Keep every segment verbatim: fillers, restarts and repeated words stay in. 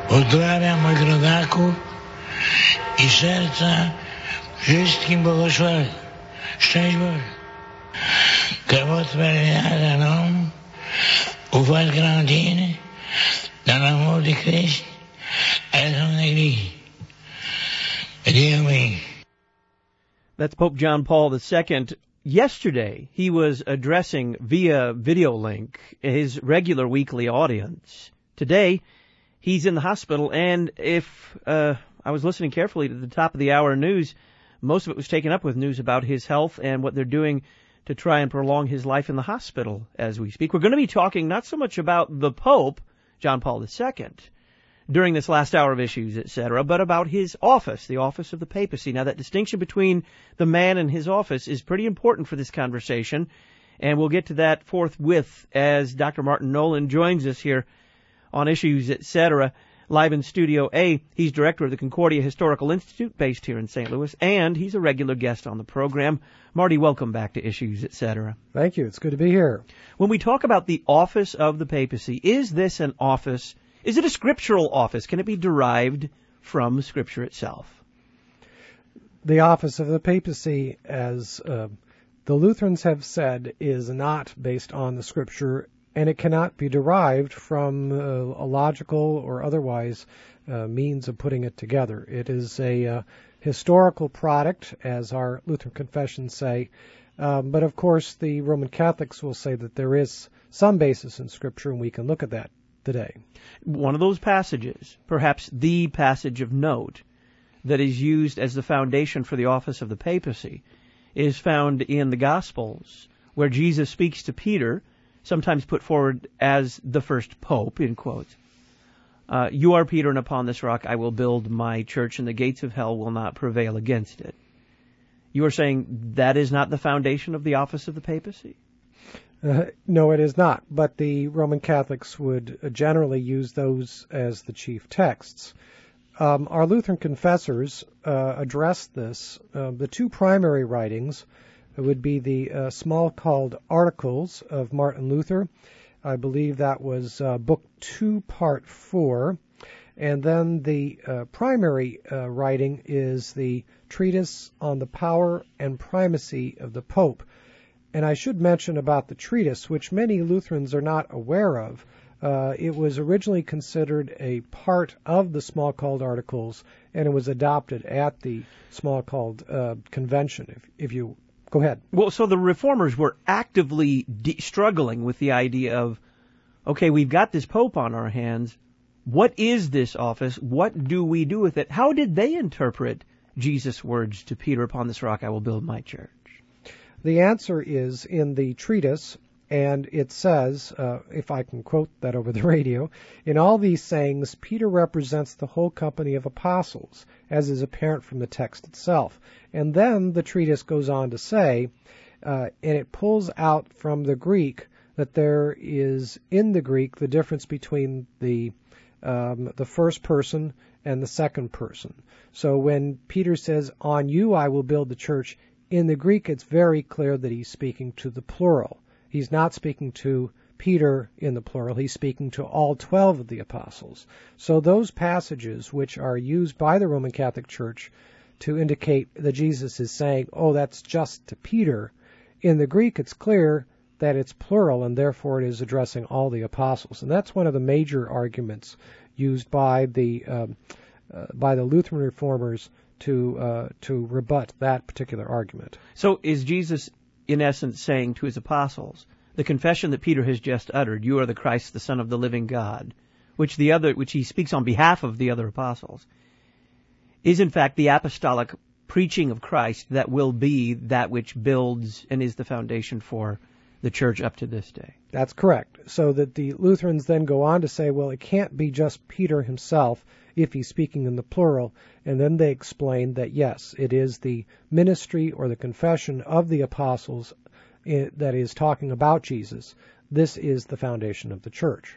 Pozdrawiam moich rodaków i serca wszystkim błogosławiam. Szczęść Boże. Que votre prière non, vous fasse grandir dans l'amour de Christ et son Église. Dieu oui. That's Pope John Paul the Second. Yesterday, he was addressing via video link his regular weekly audience. Today, he's in the hospital, and if uh, I was listening carefully to the top of the hour news, most of it was taken up with news about his health and what they're doing to try and prolong his life in the hospital as we speak. We're going to be talking not so much about the Pope, John Paul the Second, during this last hour of Issues, et cetera, but about his office, the office of the papacy. Now, that distinction between the man and his office is pretty important for this conversation, and we'll get to that forthwith as Doctor Martin Nolan joins us here on Issues, et cetera, live in Studio A. He's director of the Concordia Historical Institute based here in Saint Louis, and he's a regular guest on the program. Marty, welcome back to Issues, et cetera. Thank you. It's good to be here. When we talk about the office of the papacy, is this an office? Is it a scriptural office? Can it be derived from Scripture itself? The office of the papacy, as uh, the Lutherans have said, is not based on the Scripture, and it cannot be derived from uh, a logical or otherwise uh, means of putting it together. It is a uh, historical product, as our Lutheran confessions say, um, but of course the Roman Catholics will say that there is some basis in Scripture, and we can look at that today. One of those passages, perhaps the passage of note, that is used as the foundation for the office of the papacy, is found in the Gospels, where Jesus speaks to Peter, sometimes put forward as the first pope, in quotes. Uh, you are Peter, and upon this rock I will build my church, and the gates of hell will not prevail against it. You are saying that is not the foundation of the office of the papacy? Uh, no, it is not, but the Roman Catholics would uh, generally use those as the chief texts. Um, our Lutheran confessors uh, address this. Uh, the two primary writings would be the uh, Smalcald Articles of Martin Luther. I believe that was uh, Book two, Part four. And then the uh, primary uh, writing is the Treatise on the Power and Primacy of the Pope. And I should mention about the treatise, which many Lutherans are not aware of. Uh, it was originally considered a part of the Smalcald Articles, and it was adopted at the Smalcald uh, Convention, if, if you... Go ahead. Well, so the Reformers were actively de- struggling with the idea of, okay, we've got this Pope on our hands. What is this office? What do we do with it? How did they interpret Jesus' words to Peter, upon this rock I will build my church? The answer is in the treatise, and it says, uh, if I can quote that over the radio, in all these sayings, Peter represents the whole company of apostles, as is apparent from the text itself. And then the treatise goes on to say, uh, and it pulls out from the Greek that there is in the Greek the difference between the um, the first person and the second person. So when Peter says, on you I will build the church, in the Greek, it's very clear that he's speaking to the plural. He's not speaking to Peter in the plural. He's speaking to all twelve of the apostles. So those passages which are used by the Roman Catholic Church to indicate that Jesus is saying, oh, that's just to Peter, in the Greek it's clear that it's plural, and therefore it is addressing all the apostles. And that's one of the major arguments used by the um, uh, by the Lutheran reformers to uh, to rebut that particular argument. So is Jesus, in essence, saying to his apostles, the confession that Peter has just uttered, you are the Christ, the Son of the living God, which the other, which he speaks on behalf of the other apostles, is in fact the apostolic preaching of Christ that will be that which builds and is the foundation for the church up to this day? That's correct. So that the Lutherans then go on to say, well, it can't be just Peter himself if he's speaking in the plural, and then they explain that, yes, it is the ministry or the confession of the apostles that is talking about Jesus. This is the foundation of the church.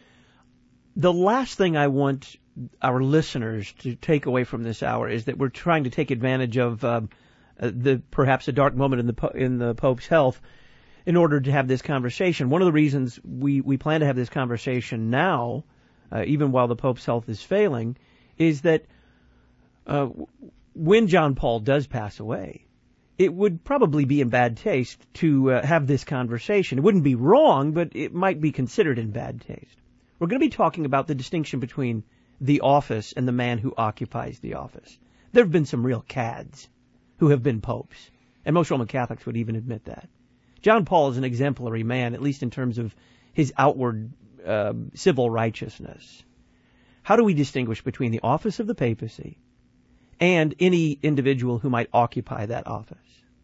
The last thing I want our listeners to take away from this hour is that we're trying to take advantage of uh, the perhaps a dark moment in the in the Pope's health in order to have this conversation. One of the reasons we, we plan to have this conversation now uh, even while the Pope's health is failing, is that uh, when John Paul does pass away, it would probably be in bad taste to uh, have this conversation. It wouldn't be wrong, but it might be considered in bad taste. We're going to be talking about the distinction between the office and the man who occupies the office. There have been some real cads who have been popes, and most Roman Catholics would even admit that. John Paul is an exemplary man, at least in terms of his outward uh, civil righteousness. How do we distinguish between the office of the papacy and any individual who might occupy that office?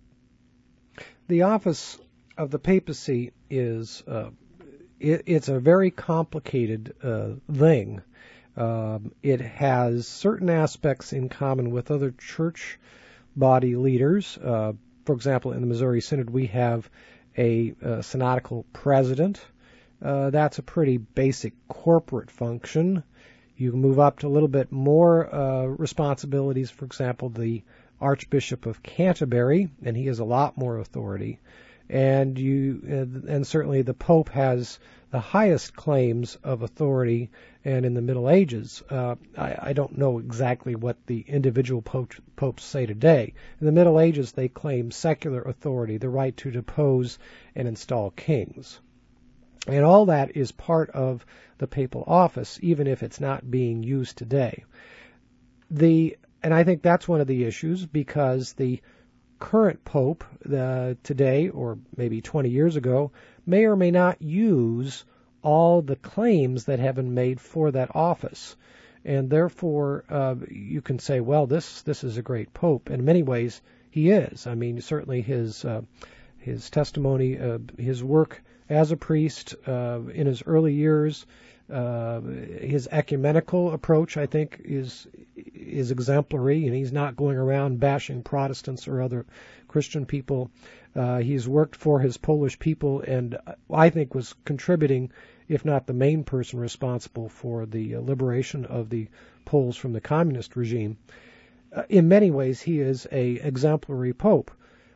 The office of the papacy is uh, it, it's a very complicated uh, thing. Um, it has certain aspects in common with other church body leaders. Uh, for example, in the Missouri Synod, we have a, a synodical president. Uh, that's a pretty basic corporate function. You can move up to a little bit more uh, responsibilities. For example, the Archbishop of Canterbury, and he has a lot more authority. And you, uh, and certainly the Pope has the highest claims of authority. And in the Middle Ages, uh, I, I don't know exactly what the individual pope, popes say today. In the Middle Ages, they claim secular authority, the right to depose and install kings. And all that is part of the papal office, even if it's not being used today. The and I think that's one of the issues, because the current pope uh, today, or maybe twenty years ago, may or may not use all the claims that have been made for that office. And therefore, uh, you can say, well, this this is a great pope. In many ways, he is. I mean, certainly his uh, his testimony, uh, his work as a priest uh, in his early years, uh, his ecumenical approach, I think, is is exemplary, and he's not going around bashing Protestants or other Christian people. Uh, he's worked for his Polish people, and I think was contributing, if not the main person responsible for the liberation of the Poles from the communist regime. Uh, in many ways, he is a exemplary pope.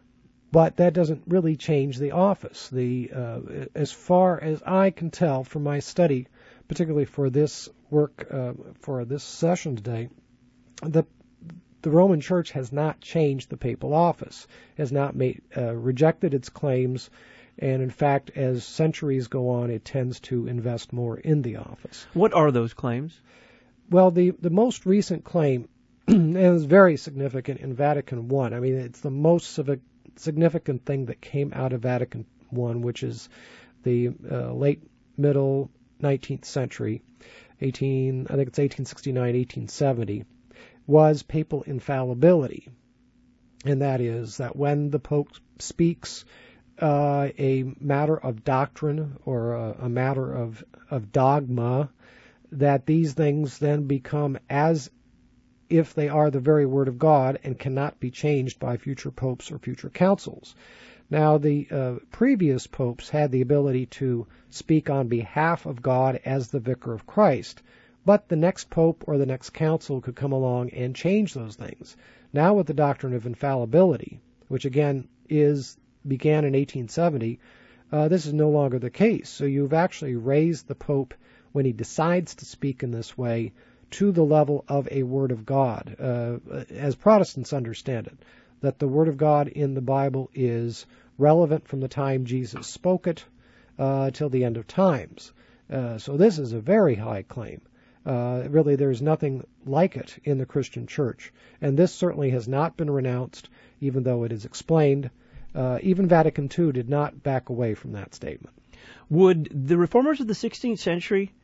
But that doesn't really change the office. The uh, as far as I can tell from my study, particularly for this work, uh, for this session today, the the Roman Church has not changed the papal office, has not made uh, rejected its claims, and in fact, as centuries go on, it tends to invest more in the office. What are those claims? Well, the the most recent claim is very significant in Vatican One. I mean, it's the most civic. significant thing that came out of Vatican One, which is the uh, late middle nineteenth century, eighteen I think it's eighteen sixty-nine, eighteen seventy, was papal infallibility, and that is that when the Pope speaks uh, a matter of doctrine or a, a matter of of dogma, that these things then become as if they are the very word of God and cannot be changed by future popes or future councils. Now, the uh, previous popes had the ability to speak on behalf of God as the vicar of Christ, but the next pope or the next council could come along and change those things. Now, with the doctrine of infallibility, which again is began in eighteen seventy, uh, this is no longer the case. So you've actually raised the pope, when he decides to speak in this way, to the level of a word of God, uh, as Protestants understand it, that the word of God in the Bible is relevant from the time Jesus spoke it uh, till the end of times. Uh, so this is a very high claim. Uh, really, there's nothing like it in the Christian church. And this certainly has not been renounced, even though it is explained. Uh, even Vatican Two did not back away from that statement. Would the reformers of the sixteenth century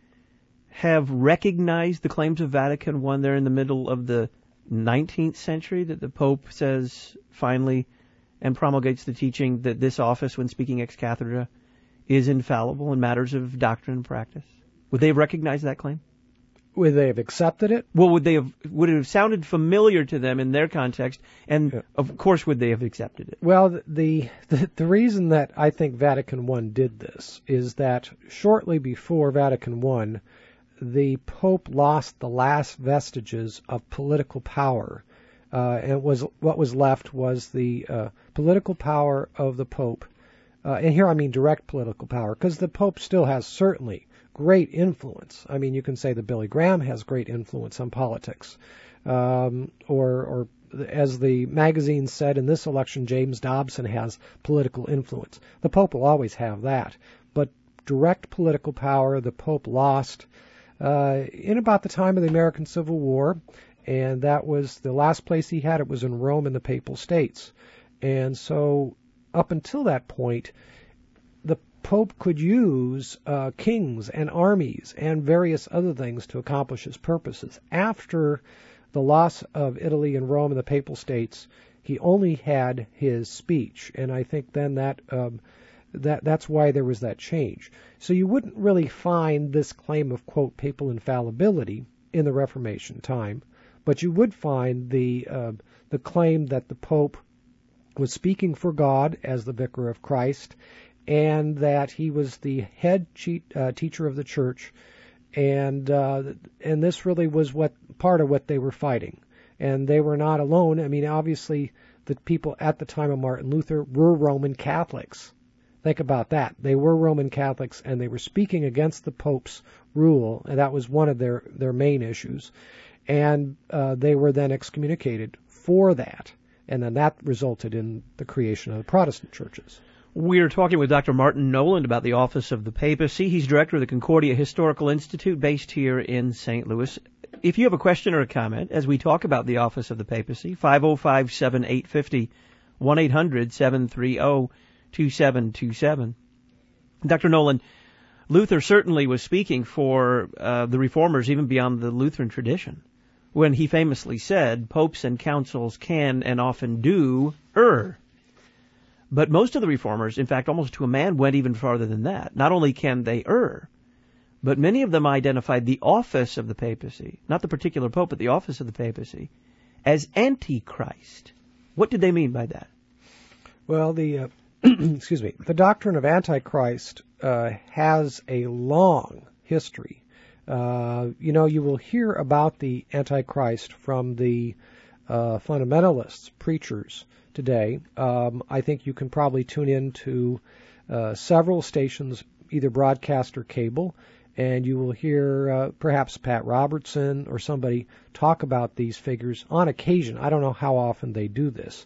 have recognized the claims of Vatican One there in the middle of the nineteenth century, that the Pope says finally and promulgates the teaching that this office, when speaking ex cathedra, is infallible in matters of doctrine and practice? Would they have recognized that claim? Would they have accepted it? Well, would they have? Would it have sounded familiar to them in their context? And yeah. Of course, would they have accepted it? Well, the, the the reason that I think Vatican One did this is that shortly before Vatican One, the Pope lost the last vestiges of political power, uh, and it was what was left was the uh, political power of the Pope, uh, and here I mean direct political power, because the Pope still has certainly great influence. I mean, you can say that Billy Graham has great influence on politics. Um, or, or as the magazine said in this election, James Dobson has political influence. The Pope will always have that. But direct political power, the Pope lost uh, in about the time of the American Civil War, and that was the last place he had it was in Rome in the Papal States. And so up until that point, the Pope could use uh, kings and armies and various other things to accomplish his purposes. After the loss of Italy and Rome and the Papal States, he only had his speech, and I think then that um, that that's why there was that change. So you wouldn't really find this claim of, quote, papal infallibility in the Reformation time, but you would find the uh, the claim that the Pope was speaking for God as the Vicar of Christ, and that he was the head che- uh, teacher of the Church. And uh, and this really was what part of what they were fighting. And they were not alone. I mean, obviously, the people at the time of Martin Luther were Roman Catholics. Think about that. They were Roman Catholics, and they were speaking against the Pope's rule, and that was one of their, their main issues. And uh, they were then excommunicated for that. And then that resulted in the creation of the Protestant churches. We're talking with Doctor Martin Noland about the office of the papacy. He's director of the Concordia Historical Institute based here in Saint Louis. If you have a question or a comment as we talk about the office of the papacy, five oh five, seven eight five oh, one eight hundred, seven three oh, two seven two seven. Doctor Noland, Luther certainly was speaking for uh, the reformers even beyond the Lutheran tradition when he famously said, popes and councils can and often do err. But most of the reformers, in fact, almost to a man, went even farther than that. Not only can they err, but many of them identified the office of the papacy, not the particular pope, but the office of the papacy, as Antichrist. What did they mean by that? Well, the uh, excuse me, the doctrine of Antichrist uh, has a long history. Uh, you know, you will hear about the Antichrist from the uh, fundamentalists, preachers today. Um, I think you can probably tune in to uh, several stations, either broadcast or cable, and you will hear uh, perhaps Pat Robertson or somebody talk about these figures on occasion. I don't know how often they do this.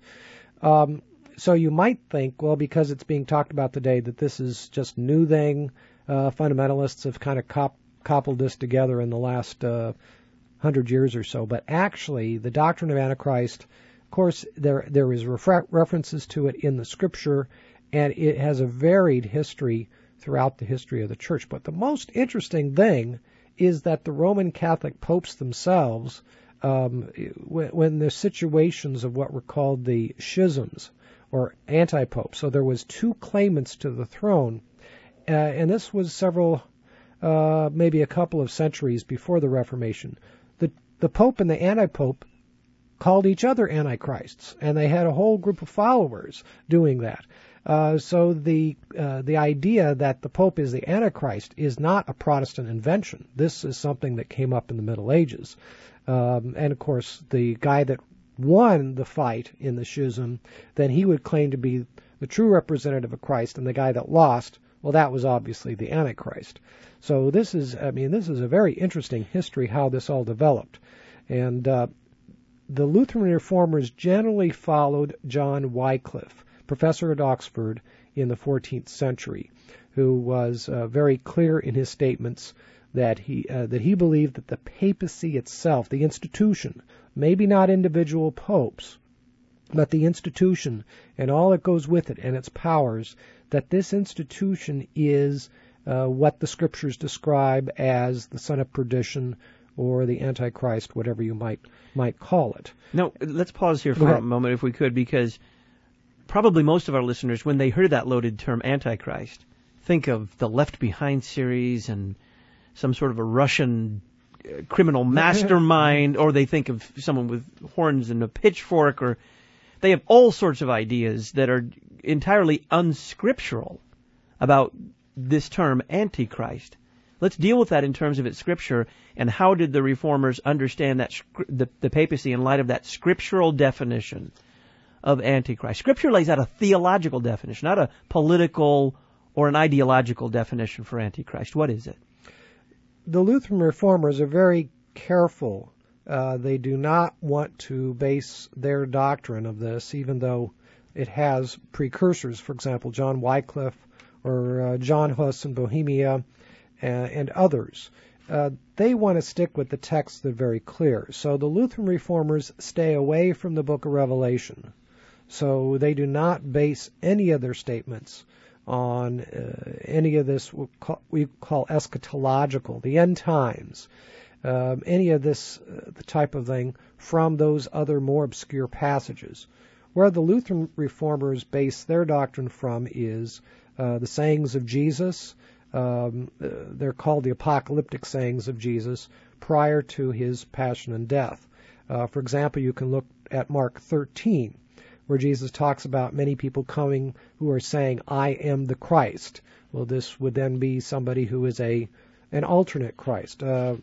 Um, so you might think, well, because it's being talked about today, that this is just new thing. Uh, fundamentalists have kind of cop- cobbled this together in the last uh, hundred years or so. But actually, the doctrine of Antichrist, of course, there there is refer- references to it in the Scripture, and it has a varied history throughout the history of the Church. But the most interesting thing is that the Roman Catholic popes themselves, um, when, when there's situations of what were called the schisms or anti-popes, so there was two claimants to the throne, uh, and this was several, uh, maybe a couple of centuries before the Reformation. The the Pope and the anti-pope called each other antichrists, and they had a whole group of followers doing that. Uh, so the uh, the idea that the Pope is the Antichrist is not a Protestant invention. This is something that came up in the Middle Ages. Um, and, of course, the guy that won the fight in the schism, then he would claim to be the true representative of Christ, and the guy that lost, well, that was obviously the Antichrist. So this is, I mean, this is a very interesting history, how this all developed. And uh, the Lutheran reformers generally followed John Wycliffe, professor at Oxford in the fourteenth century, who was uh, very clear in his statements that he uh, that he believed that the papacy itself, the institution, maybe not individual popes, but the institution and all that goes with it and its powers, that this institution is uh, what the Scriptures describe as the son of perdition or the Antichrist, whatever you might might call it. Now, let's pause here for a moment, if we could, because probably most of our listeners, when they hear that loaded term Antichrist, think of the Left Behind series and some sort of a Russian uh, criminal mastermind, or they think of someone with horns and a pitchfork, or they have all sorts of ideas that are entirely unscriptural about this term Antichrist. Let's deal with that in terms of its scripture, and how did the reformers understand that the, the papacy in light of that scriptural definition of Antichrist? Scripture lays out a theological definition, not a political or an ideological definition for Antichrist. What is it? the Lutheran Reformers are very careful. Uh, they do not want to base their doctrine of this, even though it has precursors, for example, John Wycliffe or uh, John Huss in Bohemia and, and others. Uh, they want to stick with the texts that are very clear. So the Lutheran Reformers stay away from the book of Revelation. So they do not base any of their statements on uh, any of this we call, we call eschatological, the end times, um, any of this uh, the type of thing from those other more obscure passages. Where the Lutheran Reformers base their doctrine from is uh, the sayings of Jesus. Um, uh, they're called the apocalyptic sayings of Jesus prior to his passion and death. Uh, for example, you can look at Mark thirteen, where Jesus talks about many people coming who are saying, I am the Christ. Well, this would then be somebody who is a an alternate Christ. Uh,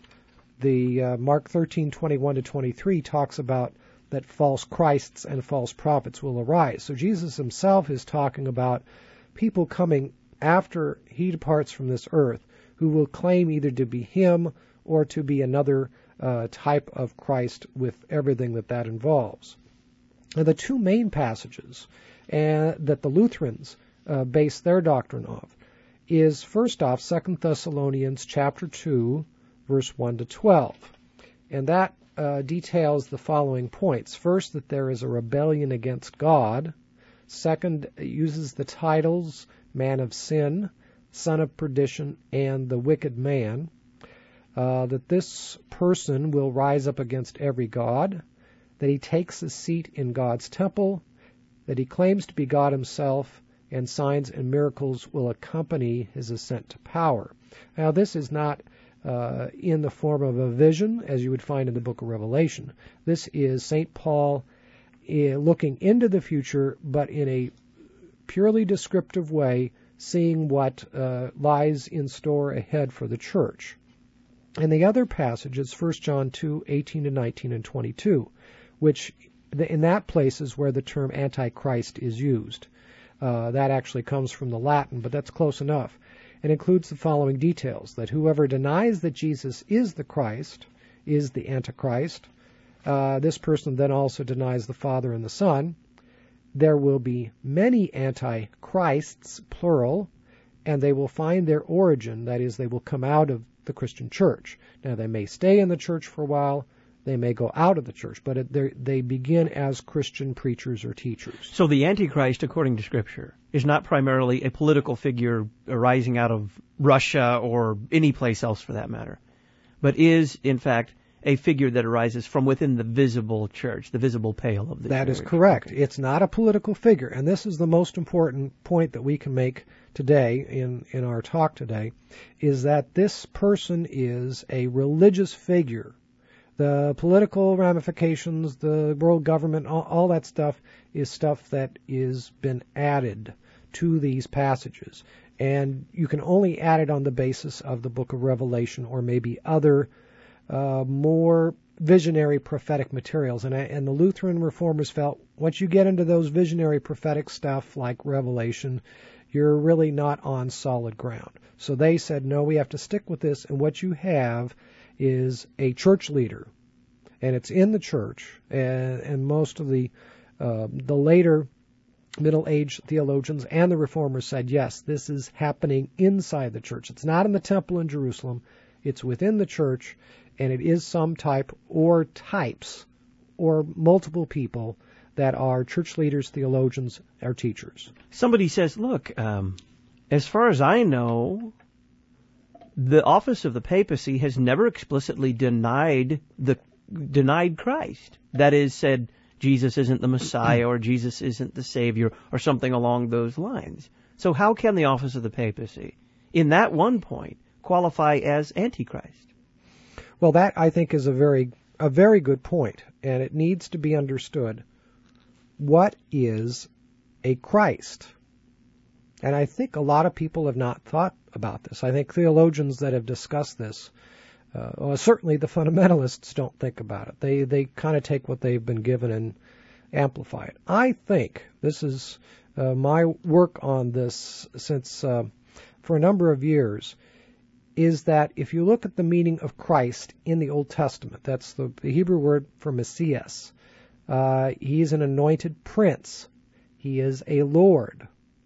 the uh, Mark thirteen, twenty-one to twenty-three talks about that false Christs and false prophets will arise. So Jesus himself is talking about people coming after he departs from this earth who will claim either to be him or to be another uh, type of Christ with everything that that involves. Now, the two main passages uh, that the Lutherans uh, base their doctrine of is, first off, Second Thessalonians chapter two, verse one to twelve. And that uh, details the following points. First, that there is a rebellion against God. Second, it uses the titles man of sin, son of perdition, and the wicked man. Uh, that this person will rise up against every god, that he takes a seat in God's temple, that he claims to be God himself, and signs and miracles will accompany his ascent to power. Now, this is not uh, in the form of a vision, as you would find in the book of Revelation. This is Saint Paul uh, looking into the future, but in a purely descriptive way, seeing what uh, lies in store ahead for the church. And the other passage is First John two, eighteen to nineteen and twenty-two, which in that place is where the term Antichrist is used. Uh, that actually comes from the Latin, but that's close enough. It includes the following details: that whoever denies that Jesus is the Christ is the Antichrist. Uh, this person then also denies the Father and the Son. There will be many antichrists, plural, and they will find their origin, that is, they will come out of the Christian church. Now, they may stay in the church for a while, they may go out of the church, but it, they begin as Christian preachers or teachers. So the Antichrist, according to Scripture, is not primarily a political figure arising out of Russia or any place else for that matter, but is, in fact, a figure that arises from within the visible church, the visible pale of the that church. That is correct. Okay. It's not a political figure, and this is the most important point that we can make today in, in our talk today, is that this person is a religious figure. The political ramifications, the world government, all, all that stuff is stuff that is been added to these passages. And you can only add it on the basis of the book of Revelation or maybe other uh, more visionary prophetic materials. And, and the Lutheran Reformers felt once you get into those visionary prophetic stuff like Revelation, you're really not on solid ground. So they said, no, we have to stick with this, and what you have is a church leader, and it's in the church, and, and most of the uh, the later Middle-Age theologians and the Reformers said, yes, this is happening inside the church. It's not in the temple in Jerusalem. It's within the church, and it is some type or types or multiple people that are church leaders, theologians, or teachers. Somebody says, look, um, as far as I know, the office of the papacy has never explicitly denied the denied Christ. That is, said Jesus isn't the Messiah or Jesus isn't the Savior or something along those lines. So how can the office of the papacy, in that one point, qualify as Antichrist? Well, that, I think, is a very a very good point, and it needs to be understood. What is a Christ? And I think a lot of people have not thought about this. I think theologians that have discussed this, uh, well, certainly the fundamentalists don't think about it. They they kind of take what they've been given and amplify it. I think this is uh, my work on this since uh, for a number of years is that if you look at the meaning of Christ in the Old Testament, that's the, the Hebrew word for Messias. Uh, he is an anointed prince. He is a Lord.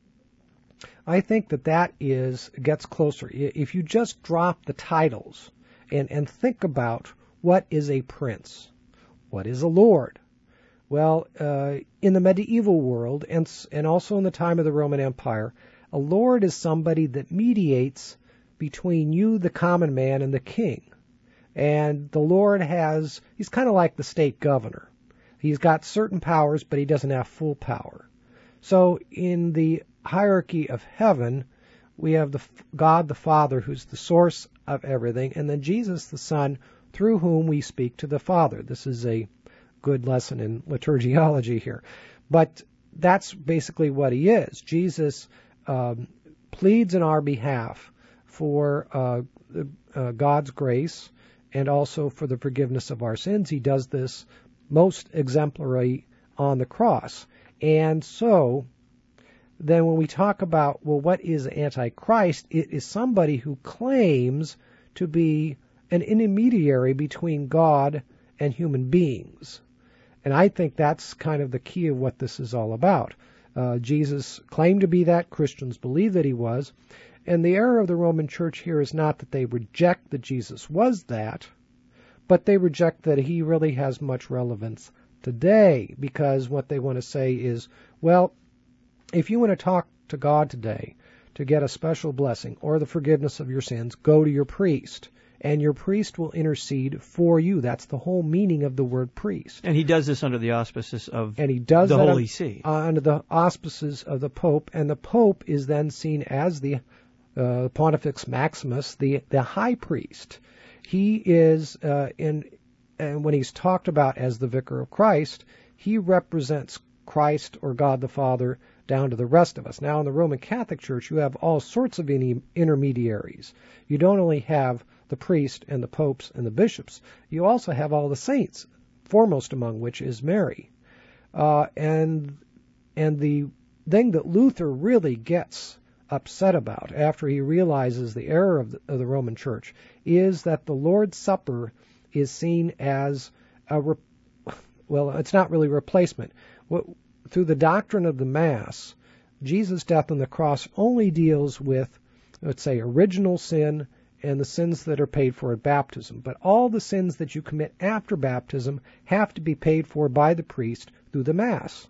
I think that that is gets closer. If you just drop the titles and, and think about what is a prince, what is a lord? Well, uh, in the medieval world and and also in the time of the Roman Empire, a lord is somebody that mediates between you, the common man, and the king. And the lord has, he's kind of like the state governor. He's got certain powers, but he doesn't have full power. So in the hierarchy of heaven, we have the God the Father, who's the source of everything, and then Jesus the Son, through whom we speak to the Father. This is a good lesson in liturgiology here. But that's basically what he is. Jesus um, pleads in our behalf for uh, uh, God's grace and also for the forgiveness of our sins. He does this most exemplary on the cross. And so then when we talk about, well, what is Antichrist? It is somebody who claims to be an intermediary between God and human beings. And I think that's kind of the key of what this is all about. Uh, Jesus claimed to be that. Christians believe that he was. And the error of the Roman Church here is not that they reject that Jesus was that, but they reject that he really has much relevance today, because what they want to say is, well, if you want to talk to God today to get a special blessing or the forgiveness of your sins, go to your priest, and your priest will intercede for you. That's the whole meaning of the word priest. And he does this under the auspices of and he does the that Holy un- See. Uh, under the auspices of the Pope, and the Pope is then seen as the uh, Pontifex Maximus, the, the high priest. He is, uh, in, and when he's talked about as the Vicar of Christ, he represents Christ or God the Father down to the rest of us. Now, in the Roman Catholic Church, you have all sorts of in- intermediaries. You don't only have the priest and the popes and the bishops. You also have all the saints, foremost among which is Mary. Uh, and and the thing that Luther really gets upset about after he realizes the error of the, of the Roman Church is that the Lord's Supper is seen as a, re- well, it's not really replacement. What, through the doctrine of the Mass, Jesus' death on the cross only deals with, let's say, original sin and the sins that are paid for at baptism. But all the sins that you commit after baptism have to be paid for by the priest through the Mass.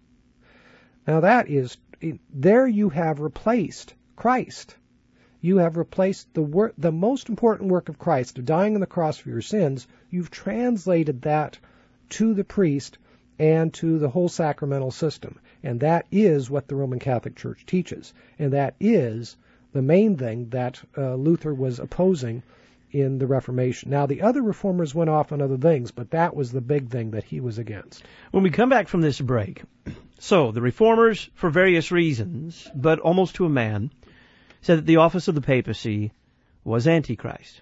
Now that is, there you have replaced Christ. You have replaced the work, the most important work of Christ, of dying on the cross for your sins. You've translated that to the priest and to the whole sacramental system. And that is what the Roman Catholic Church teaches. And that is the main thing that uh, Luther was opposing in the Reformation. Now, the other reformers went off on other things, but that was the big thing that he was against. When we come back from this break, so the reformers, for various reasons, but almost to a man, said that the office of the papacy was Antichrist.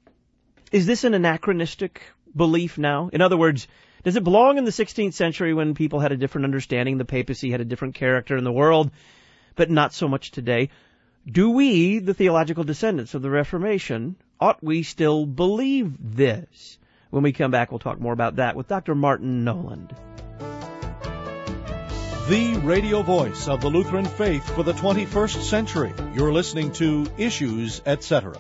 Is this an anachronistic belief now? In other words, does it belong in the sixteenth century when people had a different understanding, the papacy had a different character in the world, but not so much today? Do we, the theological descendants of the Reformation, ought we still believe this? When we come back, we'll talk more about that with Doctor Martin Noland. The radio voice of the Lutheran faith for the twenty-first century. You're listening to Issues, et cetera.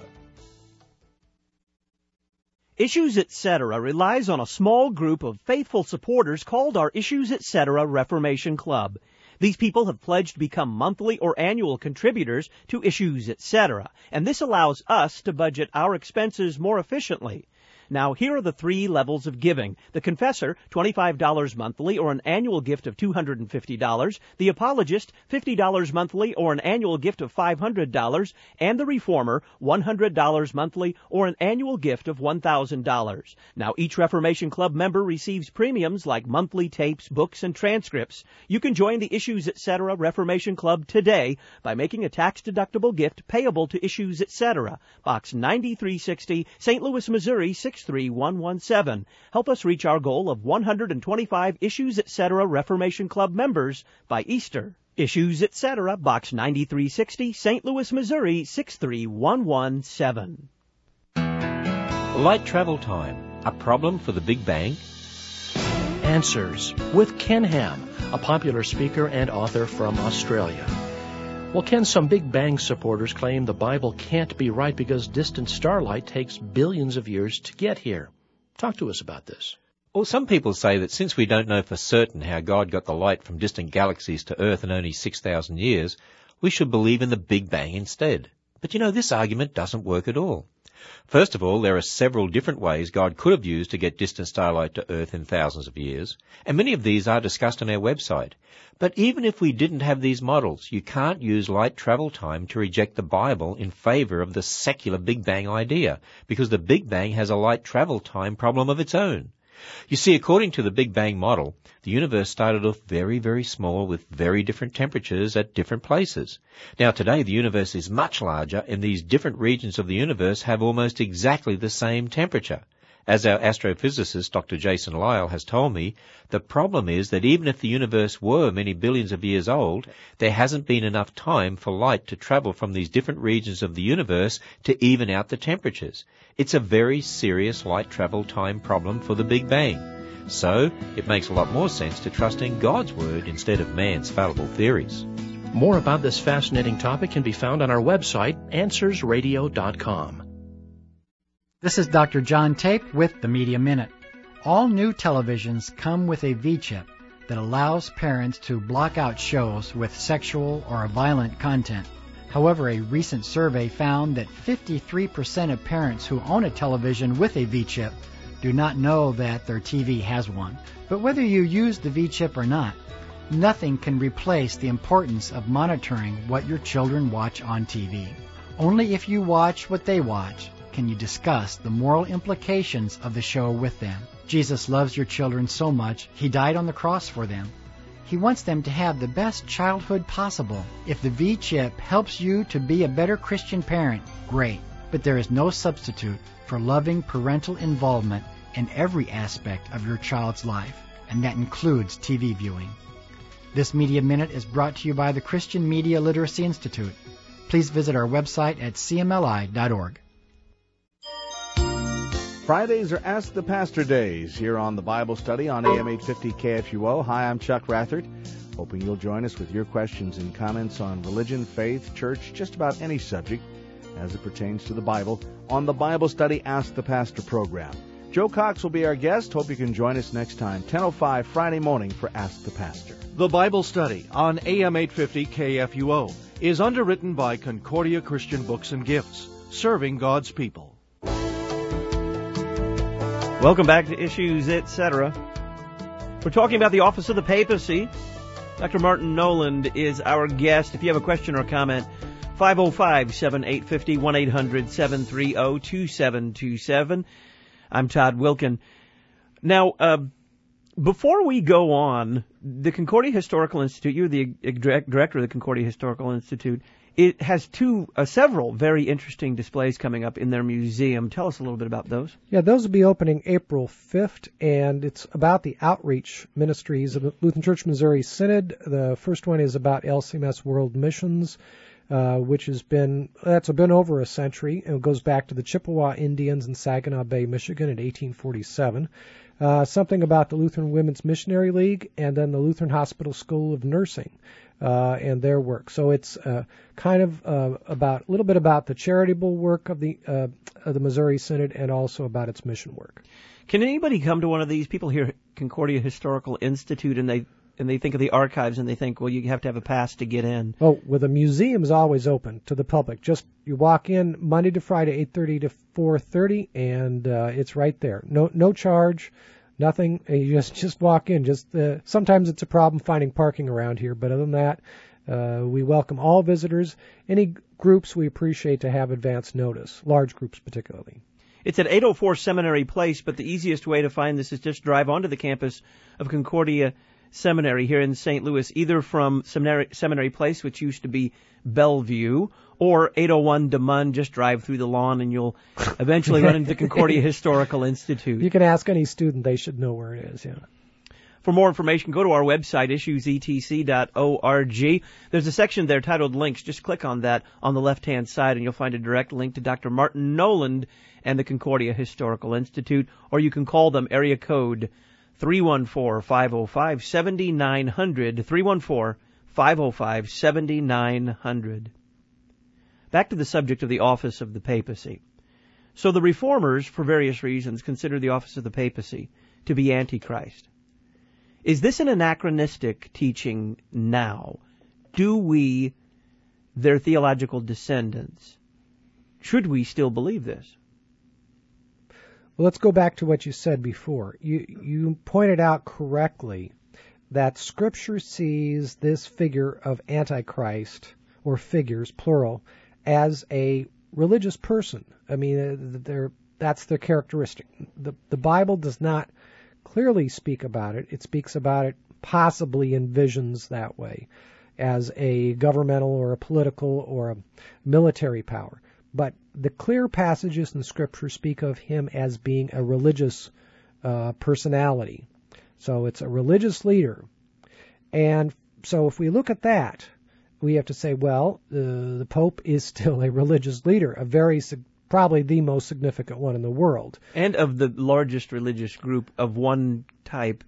Issues, et cetera relies on a small group of faithful supporters called our Issues, et cetera Reformation Club. These people have pledged to become monthly or annual contributors to Issues, et cetera, and this allows us to budget our expenses more efficiently. Now, here are the three levels of giving. The Confessor, twenty-five dollars monthly or an annual gift of two hundred fifty dollars. The Apologist, fifty dollars monthly or an annual gift of five hundred dollars. And the Reformer, one hundred dollars monthly or an annual gift of one thousand dollars. Now, each Reformation Club member receives premiums like monthly tapes, books, and transcripts. You can join the Issues, et cetera Reformation Club today by making a tax-deductible gift payable to Issues, et cetera. Box ninety-three sixty, Saint Louis, Missouri, six three one one seven. Help us reach our goal of one hundred twenty-five Issues, et cetera Reformation Club members by Easter. Issues, et cetera Box ninety-three sixty, Saint Louis, Missouri, six three one one seven. Light travel time, a problem for the Big Bang? Answers with Ken Ham, a popular speaker and author from Australia. Well, Ken, some Big Bang supporters claim the Bible can't be right because distant starlight takes billions of years to get here. Talk to us about this. Well, some people say that since we don't know for certain how God got the light from distant galaxies to Earth in only six thousand years, we should believe in the Big Bang instead. But you know, this argument doesn't work at all. First of all, there are several different ways God could have used to get distant starlight to Earth in thousands of years, and many of these are discussed on our website. But even if we didn't have these models, you can't use light travel time to reject the Bible in favor of the secular Big Bang idea, because the Big Bang has a light travel time problem of its own. You see, according to the Big Bang model, the universe started off very, very small with very different temperatures at different places. Now today the universe is much larger, and these different regions of the universe have almost exactly the same temperature. As our astrophysicist Doctor Jason Lisle has told me, the problem is that even if the universe were many billions of years old, there hasn't been enough time for light to travel from these different regions of the universe to even out the temperatures. It's a very serious light travel time problem for the Big Bang. So, it makes a lot more sense to trust in God's Word instead of man's fallible theories. More about this fascinating topic can be found on our website, answers radio dot com. This is Doctor John Tape with the Media Minute. All new televisions come with a V-chip that allows parents to block out shows with sexual or violent content. However, a recent survey found that fifty-three percent of parents who own a television with a V-chip do not know that their T V has one. But whether you use the V-chip or not, nothing can replace the importance of monitoring what your children watch on T V. Only if you watch what they watch can you discuss the moral implications of the show with them. Jesus loves your children so much, He died on the cross for them. He wants them to have the best childhood possible. If the V-chip helps you to be a better Christian parent, great. But there is no substitute for loving parental involvement in every aspect of your child's life, and that includes T V viewing. This Media Minute is brought to you by the Christian Media Literacy Institute. Please visit our website at c m l i dot org. Fridays are Ask the Pastor days here on the Bible Study on A M eight fifty K F U O. Hi, I'm Chuck Rathert, hoping you'll join us with your questions and comments on religion, faith, church, just about any subject as it pertains to the Bible on the Bible Study Ask the Pastor program. Joe Cox will be our guest. Hope you can join us next time, ten oh five Friday morning for Ask the Pastor. The Bible Study on A M eight fifty K F U O is underwritten by Concordia Christian Books and Gifts, serving God's people. Welcome back to Issues, et cetera. We're talking about the Office of the Papacy. Doctor Martin Noland is our guest. If you have a question or comment, five oh five, seven eight five oh, one eight hundred, seven three oh, two seven two seven. I'm Todd Wilkin. Now, uh, before we go on, the Concordia Historical Institute, you're the director of the Concordia Historical Institute, it has two, uh, several very interesting displays coming up in their museum. Tell us a little bit about those. Yeah, those will be opening April fifth, and it's about the outreach ministries of the Lutheran Church Missouri Synod. The first one is about L C M S World Missions, uh, which has been, that's been over a century, and it goes back to the Chippewa Indians in Saginaw Bay, Michigan in eighteen forty-seven. Uh, something about the Lutheran Women's Missionary League, and then the Lutheran Hospital School of Nursing. Uh, and their work. So it's uh, kind of uh, about a little bit about the charitable work of the uh, of the Missouri Synod, and also about its mission work. Can anybody come to one of these? People hear Concordia Historical Institute and they and they think of the archives and they think, well, you have to have a pass to get in. Oh, well, the museum is always open to the public. Just you walk in Monday to Friday, eight thirty to four thirty, and uh, it's right there. No no charge. Nothing. You just just walk in. Just uh, sometimes it's a problem finding parking around here, but other than that, uh, we welcome all visitors. Any groups we appreciate to have advance notice, large groups particularly. It's at eight oh four Seminary Place, but the easiest way to find this is just drive onto the campus of Concordia Seminary here in Saint Louis, either from Seminary, Seminary Place, which used to be Bellevue, or eight oh one DeMunn. Just drive through the lawn and you'll eventually run into the Concordia Historical Institute. You can ask any student. They should know where it is, yeah. For more information, go to our website, issues e t c dot org. There's a section there titled Links. Just click on that on the left-hand side, and you'll find a direct link to Doctor Martin Noland and the Concordia Historical Institute, or you can call them, area code three one four, five oh five, seven nine zero zero, three one four, five oh five, seven nine zero zero. Back to the subject of the office of the papacy. So the reformers, for various reasons, consider the office of the papacy to be Antichrist. Is this an anachronistic teaching now? Do we, their theological descendants, should we still believe this? Well, let's go back to what you said before. You, you pointed out correctly that Scripture sees this figure of Antichrist, or figures, plural, as a religious person. I mean, they're, that's their characteristic. The, the Bible does not clearly speak about it. It speaks about it possibly in visions that way, as a governmental or a political or a military power. But the clear passages in the Scripture speak of him as being a religious uh, personality. So it's a religious leader. And so if we look at that, we have to say, well, uh, the Pope is still a religious leader, a very probably the most significant one in the world. And of the largest religious group of one type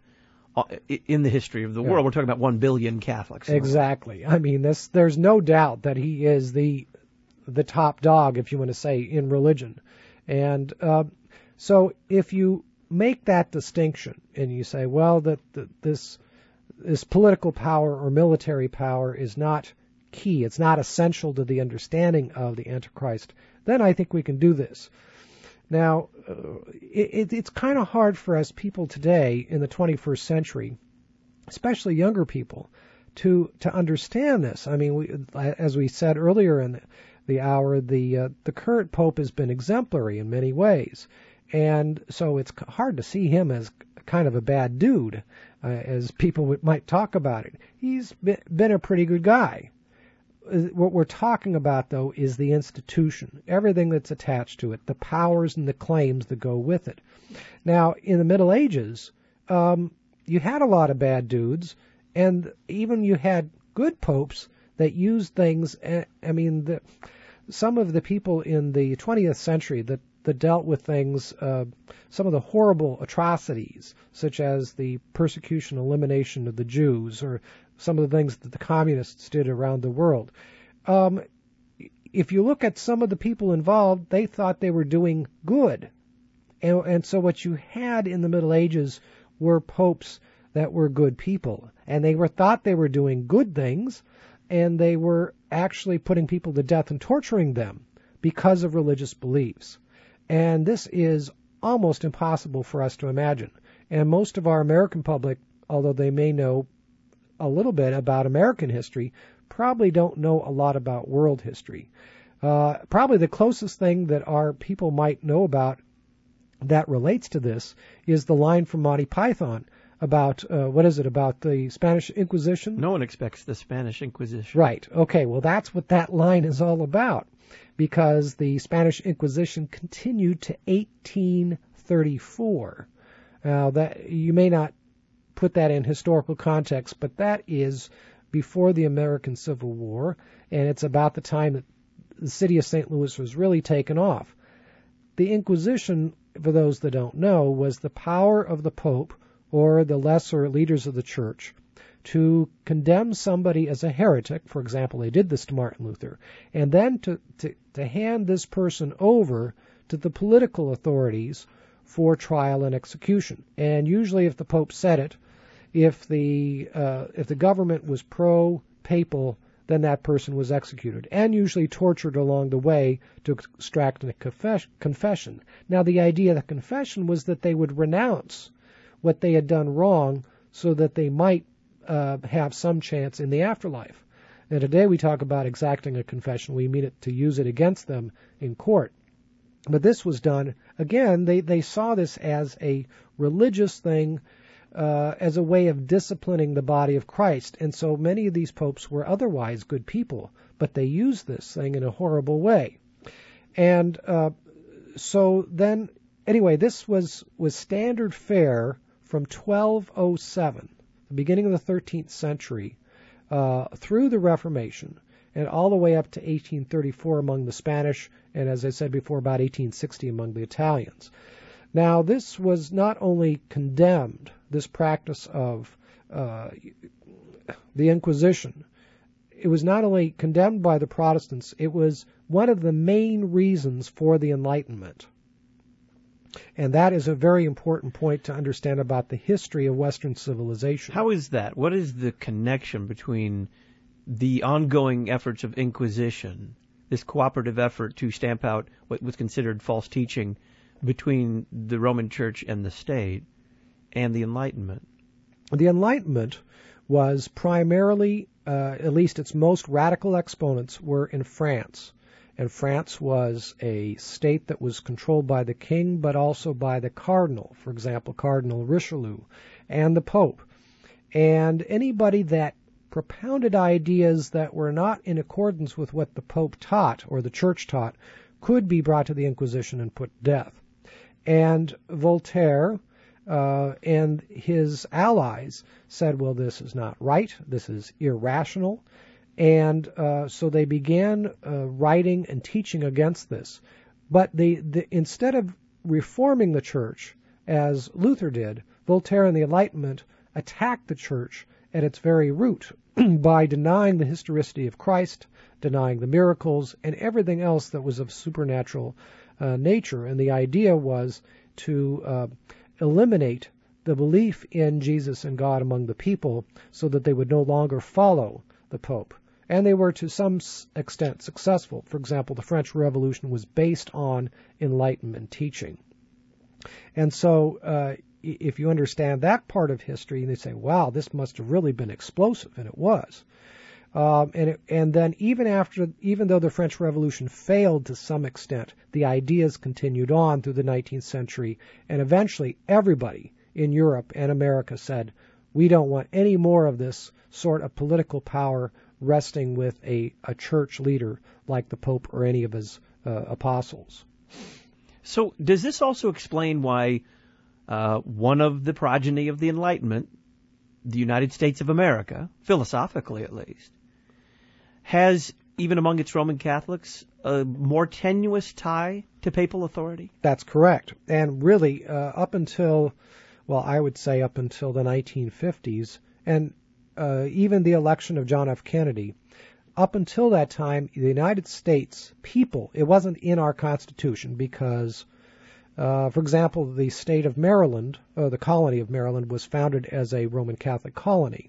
in the history of the yeah. world. We're talking about one billion Catholics. Exactly. I mean, this, there's no doubt that he is the the top dog, if you want to say, in religion. And uh, so if you make that distinction and you say, well, that, that this this political power or military power is not key, it's not essential to the understanding of the Antichrist, then I think we can do this. Now, uh, it, it's kind of hard for us people today in the twenty-first century, especially younger people, to to understand this. I mean, we, as we said earlier in the, the hour, the uh, the current Pope has been exemplary in many ways, and so it's hard to see him as kind of a bad dude, uh, as people might talk about it. He's been, been a pretty good guy. What we're talking about, though, is the institution, everything that's attached to it, the powers and the claims that go with it. Now, in the Middle Ages, um, you had a lot of bad dudes, and even you had good popes that used things. I mean, the, some of the people in the twentieth century that, that dealt with things, uh, some of the horrible atrocities, such as the persecution, elimination of the Jews, or some of the things that the communists did around the world. Um, if you look at some of the people involved, they thought they were doing good. And, and so what you had in the Middle Ages were popes that were good people. And they were thought they were doing good things, and they were actually putting people to death and torturing them because of religious beliefs. And this is almost impossible for us to imagine. And most of our American public, although they may know a little bit about American history, probably don't know a lot about world history. Uh, probably the closest thing that our people might know about that relates to this is the line from Monty Python about, uh, what is it, about the Spanish Inquisition? No one expects the Spanish Inquisition. Right. Okay, well, that's what that line is all about, because the Spanish Inquisition continued to eighteen thirty-four. Now, that you may not put that in historical context, but that is before the American Civil War, and it's about the time that the city of Saint Louis was really taken off. The Inquisition, for those that don't know, was the power of the Pope or the lesser leaders of the church to condemn somebody as a heretic. For example, they did this to Martin Luther, and then to, to, to hand this person over to the political authorities for trial and execution. And usually if the Pope said it, if the uh, if the government was pro-papal, then that person was executed, and usually tortured along the way to extract a confess- confession. Now, the idea of the confession was that they would renounce what they had done wrong so that they might uh, have some chance in the afterlife. And today we talk about exacting a confession. We mean it to use it against them in court. But this was done, again, they, they saw this as a religious thing, Uh, as a way of disciplining the body of Christ. And so many of these popes were otherwise good people, but they used this thing in a horrible way. And uh, so then, anyway, this was, was standard fare from twelve oh seven, the beginning of the thirteenth century, uh, through the Reformation, and all the way up to eighteen thirty-four among the Spanish, and as I said before, about eighteen sixty among the Italians. Now, this was not only condemned, this practice of uh, the Inquisition, it was not only condemned by the Protestants, it was one of the main reasons for the Enlightenment. And that is a very important point to understand about the history of Western civilization. How is that? What is the connection between the ongoing efforts of Inquisition, this cooperative effort to stamp out what was considered false teaching between the Roman Church and the state, and the Enlightenment? The Enlightenment was primarily, uh, at least its most radical exponents were in France. And France was a state that was controlled by the king, but also by the cardinal, for example, Cardinal Richelieu, and the Pope. And anybody that propounded ideas that were not in accordance with what the Pope taught, or the Church taught, could be brought to the Inquisition and put to death. And Voltaire uh, and his allies said, well, this is not right, this is irrational. And uh, so they began uh, writing and teaching against this. But they, the, instead of reforming the church, as Luther did, Voltaire and the Enlightenment attacked the church at its very root by denying the historicity of Christ, denying the miracles, and everything else that was of supernatural uh, nature. And the idea was to uh, eliminate the belief in Jesus and God among the people so that they would no longer follow the Pope. And they were to some extent successful. For example, the French Revolution was based on Enlightenment teaching. And so uh, if you understand that part of history, and they say, wow, this must have really been explosive, and it was. Um, and, it, and then even after, even though the French Revolution failed to some extent, the ideas continued on through the nineteenth century, and eventually everybody in Europe and America said, we don't want any more of this sort of political power resting with a, a church leader like the Pope or any of his uh, apostles. So does this also explain why uh, one of the progeny of the Enlightenment, the United States of America, philosophically at least, has, even among its Roman Catholics, a more tenuous tie to papal authority? That's correct. And really, uh, up until, well, I would say up until the nineteen fifties, and Uh, even the election of John F. Kennedy, up until that time, the United States people, it wasn't in our Constitution because, uh, for example, the state of Maryland, or the colony of Maryland, was founded as a Roman Catholic colony.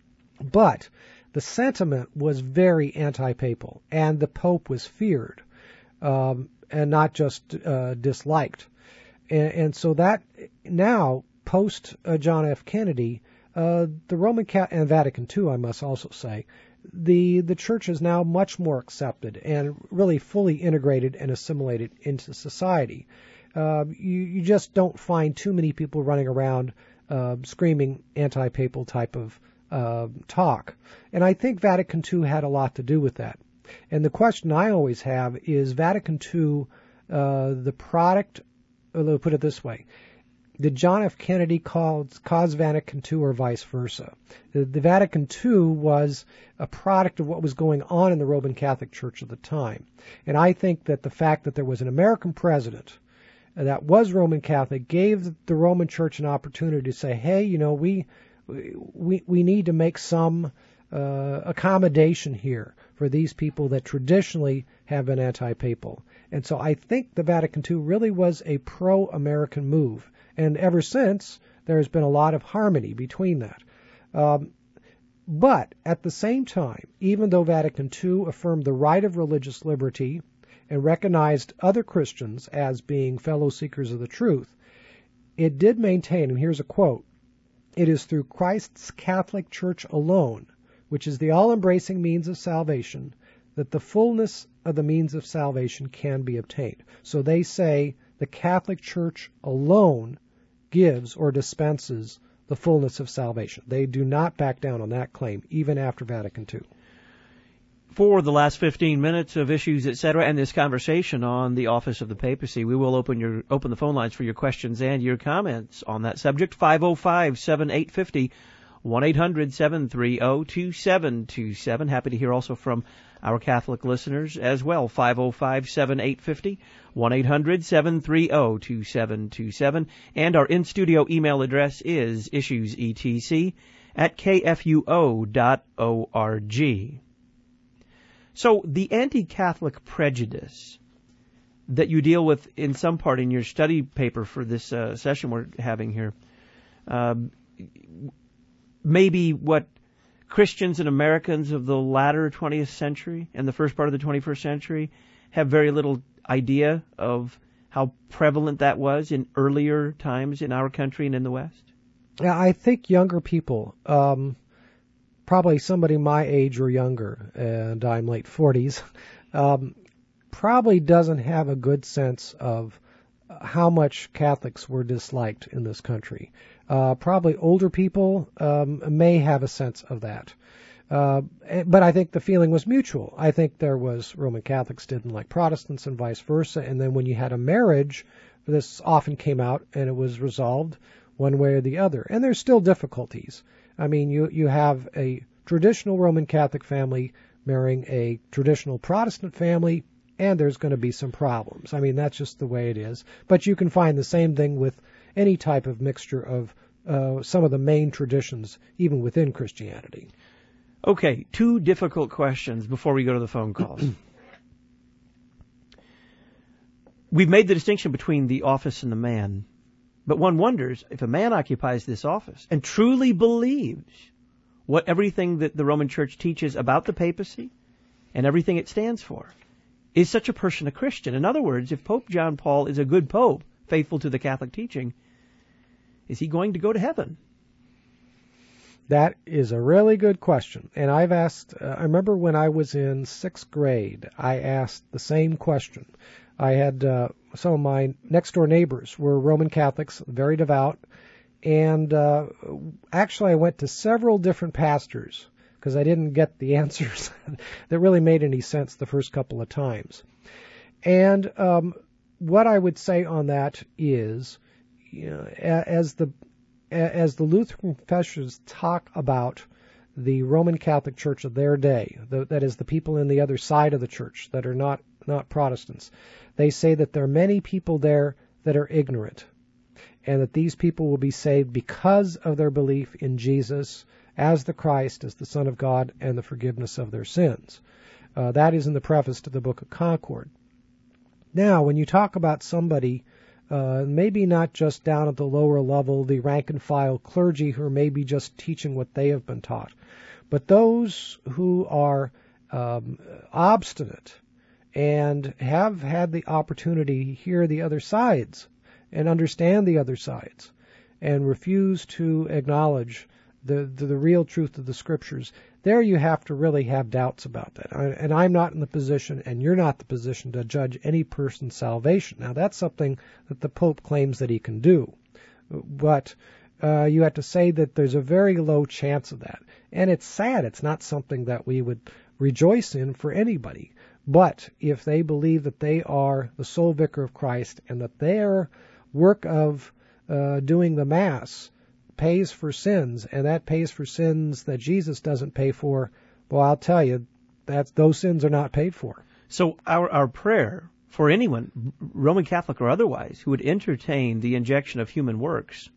But the sentiment was very anti-papal, and the Pope was feared, um, and not just uh, disliked. And, and so that now, post uh, John F. Kennedy, Uh, the Roman Catholic, and Vatican Two, I must also say, the the church is now much more accepted and really fully integrated and assimilated into society. Uh, you, you just don't find too many people running around uh, screaming anti-papal type of uh, talk. And I think Vatican Two had a lot to do with that. And the question I always have is Vatican Two uh, the product, or let me put it this way, did John F. Kennedy cause, cause Vatican Two or vice versa? The, the Vatican Two was a product of what was going on in the Roman Catholic Church at the time. And I think that the fact that there was an American president that was Roman Catholic gave the Roman Church an opportunity to say, hey, you know, we we, we need to make some uh, accommodation here for these people that traditionally have been anti-papal. And so I think the Vatican Two really was a pro-American move. And ever since, there has been a lot of harmony between that. Um, but at the same time, even though Vatican Two affirmed the right of religious liberty and recognized other Christians as being fellow seekers of the truth, it did maintain, and here's a quote, "It is through Christ's Catholic Church alone, which is the all-embracing means of salvation, that the fullness of the means of salvation can be obtained." So they say the Catholic Church alone gives or dispenses the fullness of salvation. They do not back down on that claim, even after Vatican Two. For the last fifteen minutes of Issues, et cetera, and this conversation on the office of the papacy, we will open your open the phone lines for your questions and your comments on that subject. five oh five, seven eight five oh, one eight hundred, seven three oh, two seven two seven. Happy to hear also from our Catholic listeners as well. five oh five, seven eight five oh, one eight hundred, seven three oh, two seven two seven. And our in-studio email address is issuesetc at k f u o dot org. So the anti-Catholic prejudice that you deal with in some part in your study paper for this uh, session we're having here, uh, maybe what Christians and Americans of the latter twentieth century and the first part of the twenty-first century have very little idea of how prevalent that was in earlier times in our country and in the West? Yeah, I think younger people, um, probably somebody my age or younger, and I'm late forties, um, probably doesn't have a good sense of how much Catholics were disliked in this country. Uh, probably older people um, may have a sense of that. Uh, but I think the feeling was mutual. I think there was Roman Catholics didn't like Protestants and vice versa. And then when you had a marriage, this often came out and it was resolved one way or the other. And there's still difficulties. I mean, you, you have a traditional Roman Catholic family marrying a traditional Protestant family, and there's going to be some problems. I mean, that's just the way it is. But you can find the same thing with any type of mixture of uh, some of the main traditions, even within Christianity. Okay, two difficult questions before we go to the phone calls. We've made the distinction between the office and the man, but one wonders if a man occupies this office and truly believes what everything that the Roman Church teaches about the papacy and everything it stands for, is such a person a Christian? In other words, if Pope John Paul is a good pope, faithful to the Catholic teaching, is he going to go to heaven? That is a really good question. And I've asked, uh, I remember when I was in sixth grade, I asked the same question. I had uh, some of my next door neighbors were Roman Catholics, very devout. And uh, actually I went to several different pastors because I didn't get the answers that really made any sense the first couple of times. And um, what I would say on that is, you know, as the as the Lutheran confessors talk about the Roman Catholic Church of their day, the, that is the people in the other side of the church that are not, not Protestants, they say that there are many people there that are ignorant, and that these people will be saved because of their belief in Jesus as the Christ, as the Son of God, and the forgiveness of their sins. Uh, that is in the preface to the Book of Concord. Now, when you talk about somebody, uh, maybe not just down at the lower level, the rank and file clergy who are maybe just teaching what they have been taught, but those who are um, obstinate and have had the opportunity to hear the other sides and understand the other sides and refuse to acknowledge the, the, the real truth of the Scriptures, there you have to really have doubts about that. I, and I'm not in the position, and you're not in the position, to judge any person's salvation. Now, that's something that the Pope claims that he can do. But uh, you have to say that there's a very low chance of that. And it's sad. It's not something that we would rejoice in for anybody. But if they believe that they are the sole vicar of Christ and that their work of uh, doing the Mass pays for sins, and that pays for sins that Jesus doesn't pay for, well, I'll tell you, that those sins are not paid for. So our, our prayer for anyone, Roman Catholic or otherwise, who would entertain the injection of human works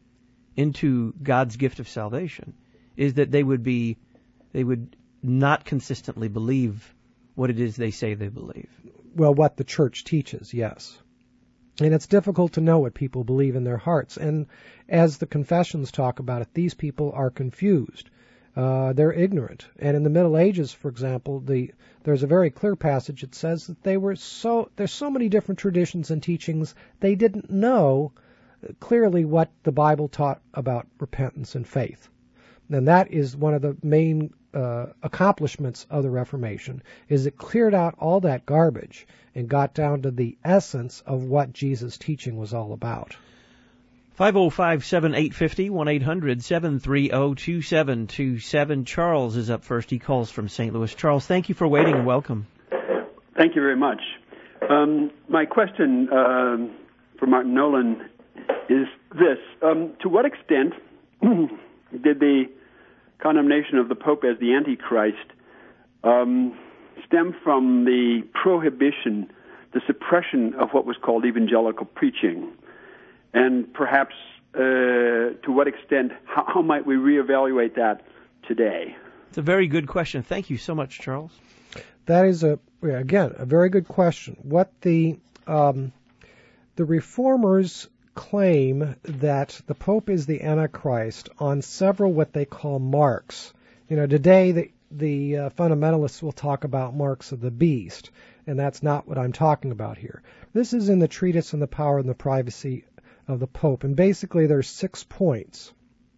into God's gift of salvation, is that they would be, they would not consistently believe what it is they say they believe. Well, what the Church teaches, yes. And it's difficult to know what people believe in their hearts. And as the confessions talk about it, these people are confused. Uh, they're ignorant. And in the Middle Ages, for example, the there's a very clear passage that says that they were so there's so many different traditions and teachings, they didn't know clearly what the Bible taught about repentance and faith. And that is one of the main uh, accomplishments of the Reformation, is it cleared out all that garbage and got down to the essence of what Jesus' teaching was all about. five oh five, seven eight five oh, one eight hundred, seven three oh, two seven two seven. Charles is up first. He calls from Saint Louis. Charles, thank you for waiting and welcome. Thank you very much. Um, my question uh, for Martin Nolan is this. Um, to what extent did the condemnation of the Pope as the Antichrist um, stem from the prohibition, the suppression of what was called evangelical preaching? And perhaps uh, to what extent, how, how might we reevaluate that today? It's a very good question. Thank you so much, Charles. That is, a again, a very good question. What the um, the reformers claim that the Pope is the Antichrist on several what they call marks. You know, today the, the uh, fundamentalists will talk about marks of the beast, and that's not what I'm talking about here. This is in the Treatise on the Power and the Privacy of the Pope, and basically there's six points.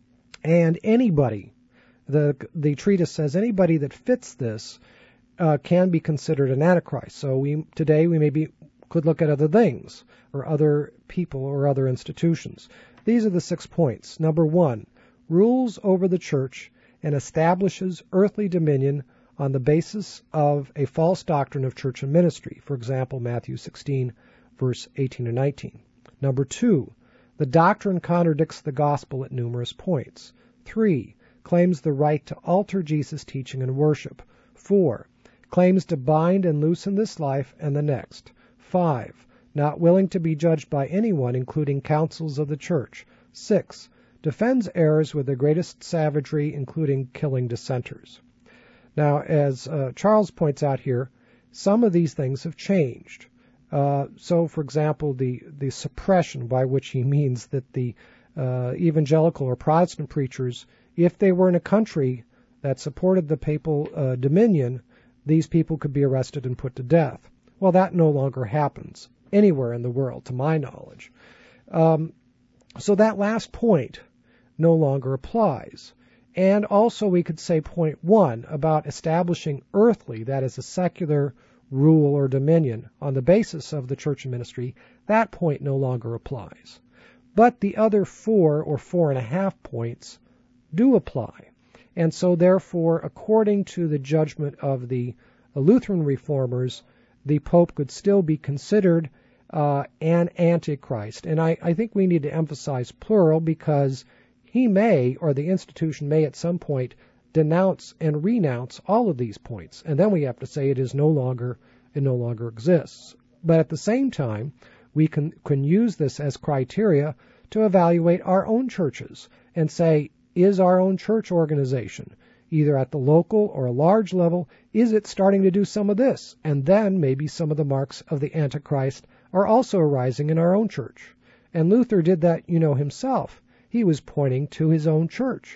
And anybody, the the treatise says anybody that fits this uh, can be considered an Antichrist. So we today we maybe could look at other things or other people or other institutions. These are the six points. Number one, rules over the church and establishes earthly dominion on the basis of a false doctrine of church and ministry. For example, Matthew sixteen, verse eighteen and nineteen. Number two, the doctrine contradicts the gospel at numerous points. Three, claims the right to alter Jesus' teaching and worship. Four, claims to bind and loosen this life and the next. Five, not willing to be judged by anyone, including councils of the church. Six, defends errors with the greatest savagery, including killing dissenters. Now, as uh, Charles points out here, some of these things have changed. Uh, so, for example, the, the suppression, by which he means that the uh, evangelical or Protestant preachers, if they were in a country that supported the papal uh, dominion, these people could be arrested and put to death. Well, that no longer happens anywhere in the world, to my knowledge. Um, so that last point no longer applies. And also we could say point one about establishing earthly, that is a secular rule or dominion on the basis of the church and ministry, that point no longer applies. But the other four or four and a half points do apply. And so therefore, according to the judgment of the Lutheran reformers, the Pope could still be considered uh, an Antichrist. And I, I think we need to emphasize plural because he may, or the institution may at some point, denounce and renounce all of these points. And then we have to say it is no longer, it no longer exists. But at the same time, we can, can use this as criteria to evaluate our own churches and say, is our own church organization, either at the local or a large level, is it starting to do some of this? And then maybe some of the marks of the Antichrist are also arising in our own church. And Luther did that, you know, himself. He was pointing to his own church.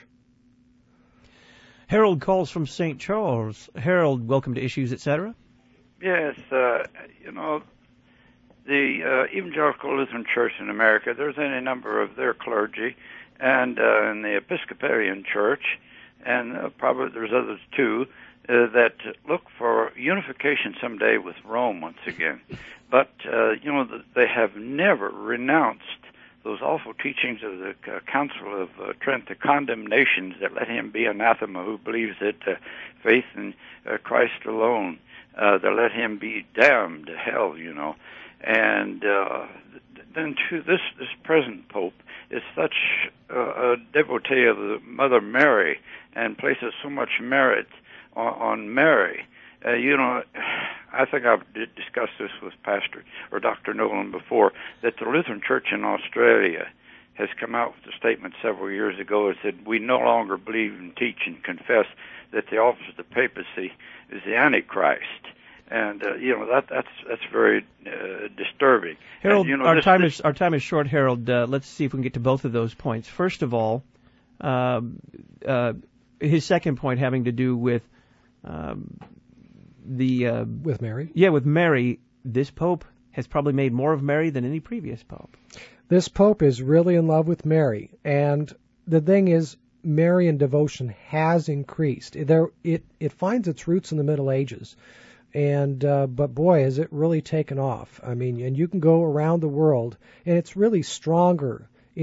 Harold calls from Saint Charles. Harold, welcome to Issues, et cetera. Yes, uh, you know, the uh, Evangelical Lutheran Church in America, there's any number of their clergy, and uh, in the Episcopalian Church, and uh, probably there's others too, uh, that look for unification someday with Rome once again. But, uh, you know, they have never renounced those awful teachings of the uh, Council of uh, Trent, the condemnations that let him be anathema who believes that uh, faith in uh, Christ alone, uh, that let him be damned to hell, you know. And uh, then, too, this, this present Pope is such uh, a devotee of the Mother Mary and places so much merit on, on Mary. Uh, you know, I think I've discussed this with Pastor or Doctor Nolan before, that the Lutheran Church in Australia has come out with a statement several years ago that said we no longer believe and teach and confess that the office of the papacy is the Antichrist. And uh, you know that that's that's very uh, disturbing. Harold, and, you know, our this, time this, is our time is short. Harold, uh, let's see if we can get to both of those points. First of all, uh, uh, his second point having to do with um, the uh, with Mary. Yeah, with Mary. This Pope has probably made more of Mary than any previous Pope. This Pope is really in love with Mary, and the thing is, Marian devotion has increased. There, it it finds its roots in the Middle Ages. And, uh, but boy, has it really taken off. I mean, and you can go around the world, and it's really stronger in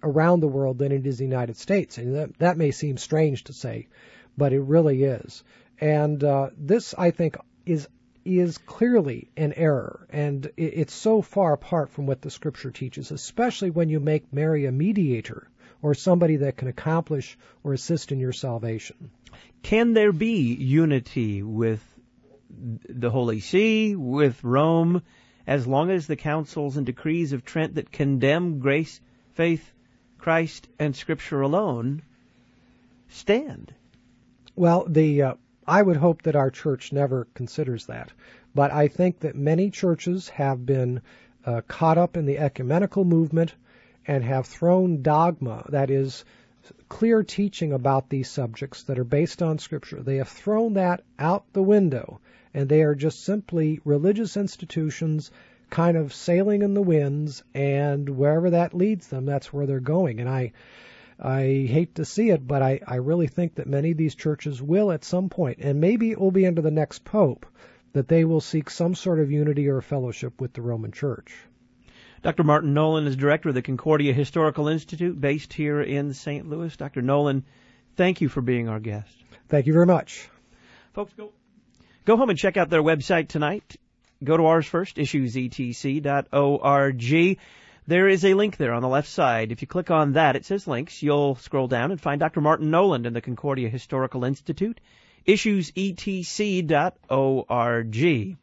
around the world than it is the United States. And that, that may seem strange to say, but it really is. And uh, this, I think, is is clearly an error, and it, it's so far apart from what the Scripture teaches, especially when you make Mary a mediator or somebody that can accomplish or assist in your salvation. Can there be unity with the Holy See, with Rome, as long as the councils and decrees of Trent that condemn grace, faith, Christ, and Scripture alone stand? Well, the uh, I would hope that our church never considers that. But I think that many churches have been uh, caught up in the ecumenical movement and have thrown dogma, that is, clear teaching about these subjects that are based on Scripture. They have thrown that out the window, and they are just simply religious institutions kind of sailing in the winds, and wherever that leads them, that's where they're going. And I I hate to see it, but I, I really think that many of these churches will at some point, and maybe it will be under the next pope, that they will seek some sort of unity or fellowship with the Roman Church. Doctor Martin Nolan is director of the Concordia Historical Institute based here in Saint Louis. Doctor Nolan, thank you for being our guest. Thank you very much. Folks, go, go home and check out their website tonight. Go to ours first, issues e t c dot org. There is a link there on the left side. If you click on that, it says links. You'll scroll down and find Doctor Martin Nolan and the Concordia Historical Institute, issues e t c dot org.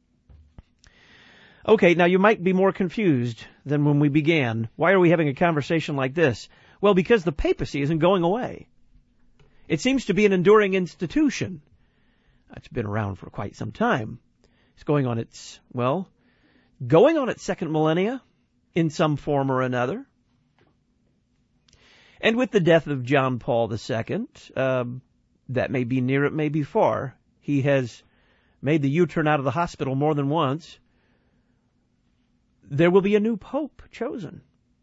Okay, now you might be more confused than when we began. Why are we having a conversation like this? Well, because the papacy isn't going away. It seems to be an enduring institution. It's been around for quite some time. It's going on its, well, going on its second millennia in some form or another. And with the death of John Paul the Second, um, that may be near, it may be far. He has made the U-turn out of the hospital more than once. There will be a new pope chosen.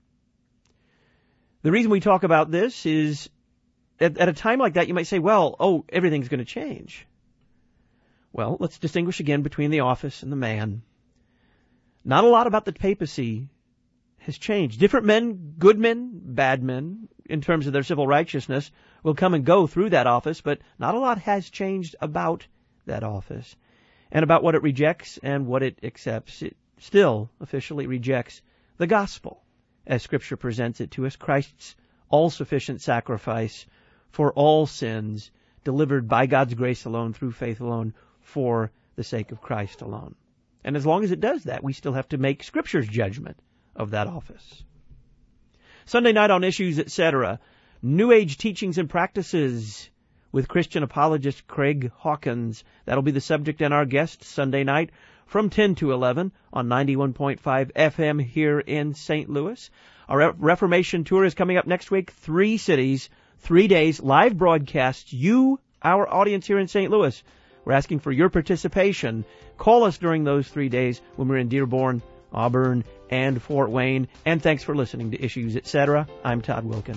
The reason we talk about this is, at, at a time like that, you might say, well, oh, everything's going to change. Well, let's distinguish again between the office and the man. Not a lot about the papacy has changed. Different men, good men, bad men, in terms of their civil righteousness, will come and go through that office, but not a lot has changed about that office and about what it rejects and what it accepts. It still officially rejects the gospel as Scripture presents it to us, Christ's all-sufficient sacrifice for all sins, delivered by God's grace alone, through faith alone, for the sake of Christ alone. And as long as it does that, we still have to make Scripture's judgment of that office. Sunday night on Issues, et cetera, New Age teachings and practices with Christian apologist Craig Hawkins. That'll be the subject and our guest Sunday night from ten to eleven on ninety-one point five F M here in Saint Louis. Our Reformation tour is coming up next week. Three cities, three days, live broadcasts. You, our audience here in Saint Louis, we're asking for your participation. Call us during those three days when we're in Dearborn, Auburn, and Fort Wayne. And thanks for listening to Issues, et cetera. I'm Todd Wilkin.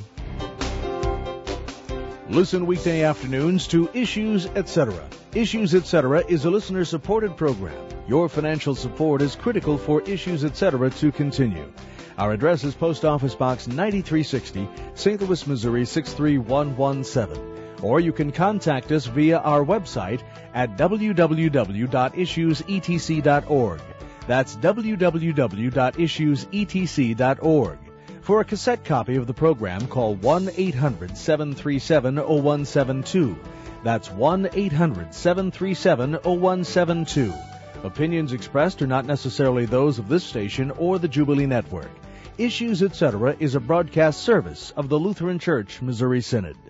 Listen weekday afternoons to Issues, et cetera. Issues, et cetera is a listener-supported program. Your financial support is critical for Issues, et cetera to continue. Our address is Post Office Box ninety-three sixty, Saint Louis, Missouri six three one one seven. Or you can contact us via our website at w w w dot issues e t c dot org. That's w w w dot issues e t c dot org. For a cassette copy of the program, call one eight hundred seven three seven oh one seven two. That's one eight hundred seven three seven oh one seven two. Opinions expressed are not necessarily those of this station or the Jubilee Network. Issues, et cetera is a broadcast service of the Lutheran Church Missouri Synod.